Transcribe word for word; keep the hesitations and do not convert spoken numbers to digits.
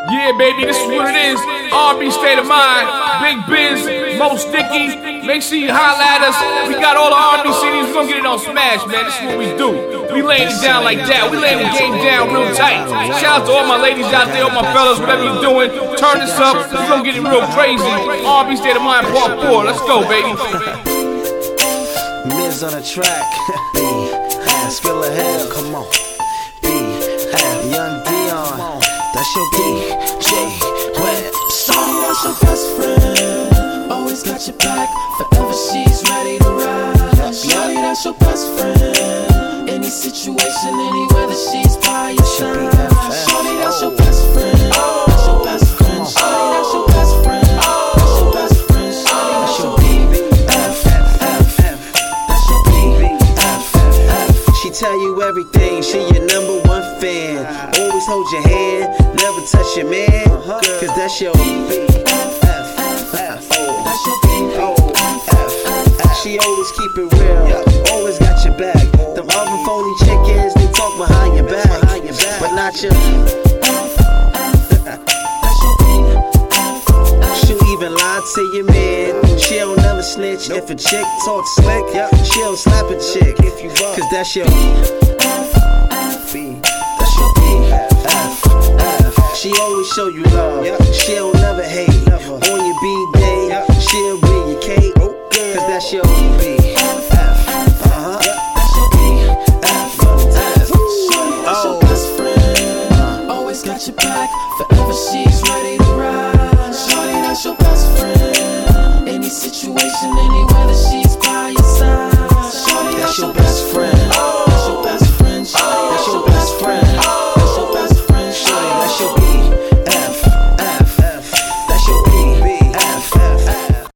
Yeah, baby, this is what it is. R and B State of Mind, Big Biz, Mo Sticky. Make sure you holla at us. We got all the R and B C Ds. We gonna get it on Smash, man. This is what we do. We laying it down like that. We laying the game down real tight. Shout out to all my ladies out there, all my fellas, whatever you're doing. Turn this up. We gonna get it real crazy. R and B State of Mind Part four. Let's go, baby. Miz on the track. B, ass, feel a hell. Come on. B, F, Young Dion. That's your D J Web. Shawty, that's your best friend. Always got your back. Forever she's ready to ride. Shawty, that's your best friend. Any situation, anywhere that she's by your side. Shawty, that's your best friend. That's your best friend. Shawty, that's your best friend. That's your best friend. Shawty, that's your B F F. That's your B F F. She tell you everything. She your number one fan. Always hold your hand. Never touch your man. Cause that's your B F F. That's your B F F. She always keep it real. Always got your back. Them other phony chickens, they talk behind your back. But not your. She'll even lie to your man. She don't never snitch. If a chick talk slick, she'll slap a chick. Cause that's your B. That's your B F. She always show you love. She don't never hate. On your B day, she'll bring your cake. Cause that's your B F.